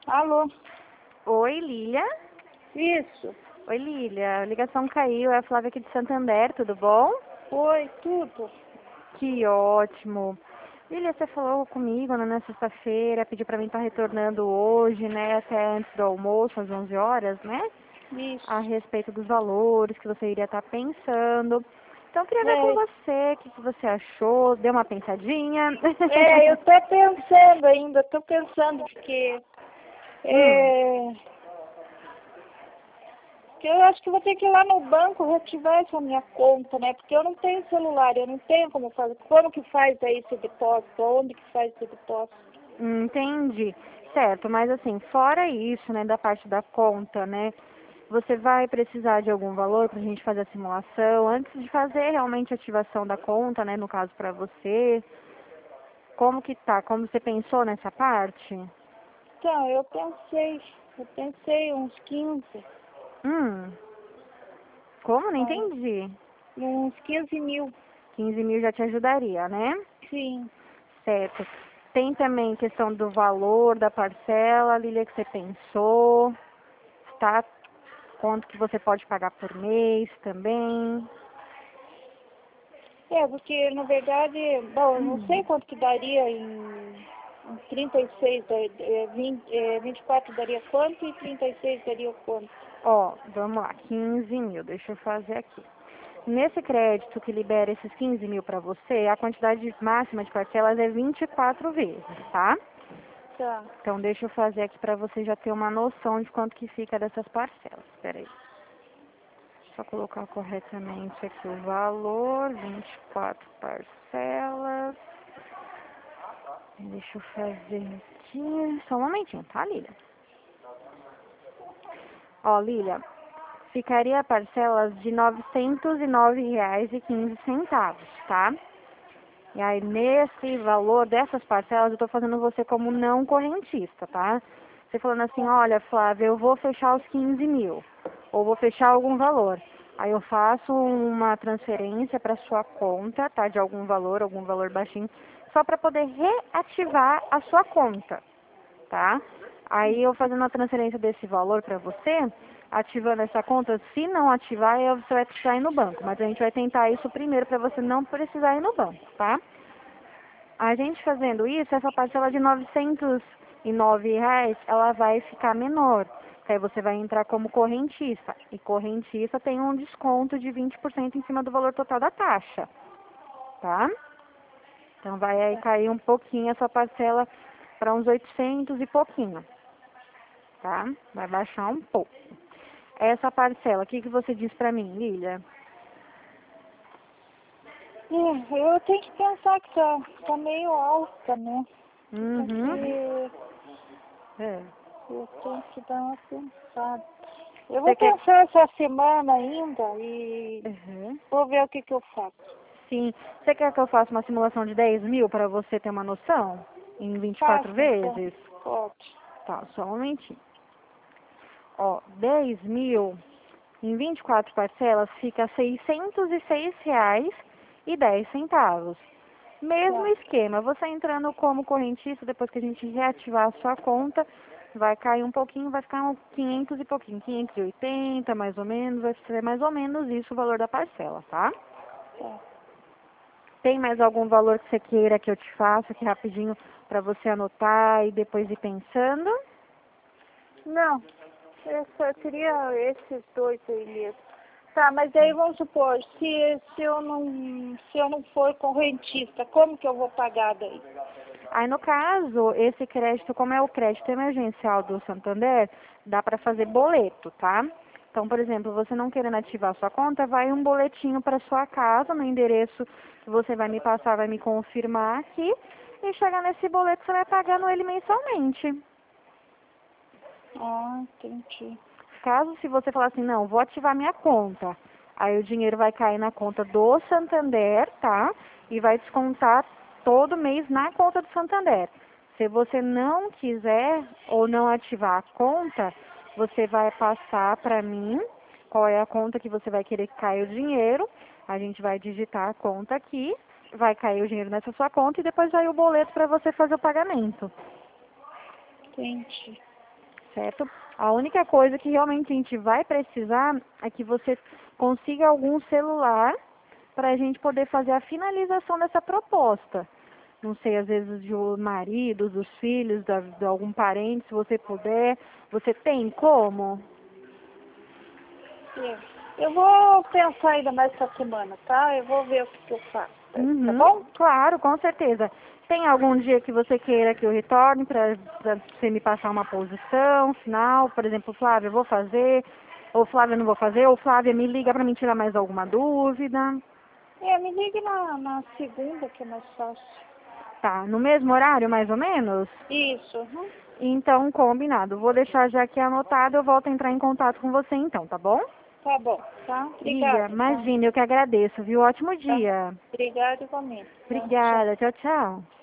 Alô? Oi, Lília. Isso. Oi, Lília. A ligação caiu. É a Flávia aqui de Santander, tudo bom? Oi, tudo. Que ótimo. Lília, você falou comigo na sexta-feira, pediu pra mim estar retornando hoje, né, até antes do almoço, às 11 horas, né? A Isso. respeito dos valores que você iria estar pensando. Então, eu queria ver com É, você o que você achou, deu uma pensadinha. eu tô pensando ainda, porque Hum. é, que eu acho que vou ter que ir lá no banco reativar essa minha conta, né? Porque eu não tenho celular, eu não tenho como fazer. Como que faz aí esse depósito? Onde que faz esse depósito? Entendi. Certo, mas assim, fora isso, né, da parte da conta, né, você vai precisar de algum valor para a gente fazer a simulação antes de fazer realmente a ativação da conta, né, no caso para você. Como que tá? Como você pensou nessa parte? Então, eu pensei uns 15, Hum, como? Não tá? entendi. Uns 15 mil. 15 mil já te ajudaria, né? Sim. Certo. Tem também questão do valor da parcela, Lília, que você pensou, tá? Quanto que você pode pagar por mês também. Porque na verdade, bom, eu não sei quanto que daria em 36, 24 daria quanto e 36 daria quanto? Ó, vamos lá, 15 mil, deixa eu fazer aqui. Nesse crédito que libera esses 15 mil para você, a quantidade máxima de parcelas é 24 vezes, tá? Tá. Então, deixa eu fazer aqui para você já ter uma noção de quanto que fica dessas parcelas. Espera aí. Só colocar corretamente aqui o valor, 24 parcelas. Deixa eu fazer aqui. Só um momentinho, tá, Lília? Ó, Lília, ficaria parcelas de R$ 909,15, tá? E aí, nesse valor dessas parcelas, eu tô fazendo você como não correntista, tá? Você falando assim, olha, Flávia, eu vou fechar os 15 mil, ou vou fechar algum valor. Aí eu faço uma transferência para sua conta, tá? De algum valor baixinho, só para poder reativar a sua conta, tá? Aí eu fazendo a transferência desse valor para você, ativando essa conta, se não ativar, aí você vai precisar ir no banco. Mas a gente vai tentar isso primeiro para você não precisar ir no banco, tá? A gente fazendo isso, essa parcela de R$ 909, ela vai ficar menor. Que aí você vai entrar como correntista. E correntista tem um desconto de 20% em cima do valor total da taxa, tá? Então vai aí cair um pouquinho essa parcela para uns 800 e pouquinho, tá? Vai baixar um pouco. Essa parcela, o que você diz pra mim, Lília? Eu tenho que pensar que tá meio alta, né? Uhum. Porque É. eu tenho que dar uma pensada. Eu vou Você quer... pensar essa semana ainda e Uhum. vou ver o que eu faço. Sim. Você quer que eu faça uma simulação de 10 mil para você ter uma noção? Em 24 Faça então. vezes? Pode. Tá, só um momentinho. Ó, 10 mil em 24 parcelas fica R$ 606,10. Mesmo Tá. esquema, você entrando como correntista, depois que a gente reativar a sua conta, vai cair um pouquinho, vai ficar uns 500 e pouquinho, 580 mais ou menos, vai ser mais ou menos isso o valor da parcela, tá? Tá. Tem mais algum valor que você queira que eu te faça aqui rapidinho para você anotar e depois ir pensando? Não, eu só queria esses dois aí mesmo. Tá, mas aí vamos supor, se eu não for correntista, como que eu vou pagar daí? Aí, no caso, esse crédito, como é o crédito emergencial do Santander, dá para fazer boleto, tá? Então, por exemplo, você não querendo ativar sua conta, vai um boletinho para sua casa, no endereço que você vai me passar, vai me confirmar aqui, e chegar nesse boleto, você vai pagando ele mensalmente. Ah, entendi. Caso, se você falar assim, não, vou ativar minha conta, aí o dinheiro vai cair na conta do Santander, tá? E vai descontar todo mês na conta do Santander. Se você não quiser ou não ativar a conta, você vai passar para mim qual é a conta que você vai querer que caia o dinheiro. A gente vai digitar a conta aqui, vai cair o dinheiro nessa sua conta e depois vai o boleto para você fazer o pagamento. Entendi. certo? A única coisa que realmente a gente vai precisar é que você consiga algum celular para a gente poder fazer a finalização dessa proposta. Não sei, às vezes do marido, dos filhos, de algum parente, se você puder. Você tem como? Sim. Eu vou pensar ainda mais essa semana, tá? Eu vou ver o que eu faço, tá bom? Claro, com certeza. Tem algum dia que você queira que eu retorne para você me passar uma posição, final? Por exemplo, Flávia, eu vou fazer, ou Flávia, eu não vou fazer, ou Flávia, me liga para me tirar mais alguma dúvida. Me ligue na segunda, que é mais fácil. Tá, no mesmo horário, mais ou menos? Isso, uhum. Então, combinado. Vou deixar já aqui anotado, eu volto a entrar em contato com você então, tá bom? Tá bom, tá? Ia, Obrigada, tá? imagina, eu que agradeço, viu? Ótimo Tá. dia. Obrigada igualmente. Tá? Tchau. Obrigada, tchau, tchau.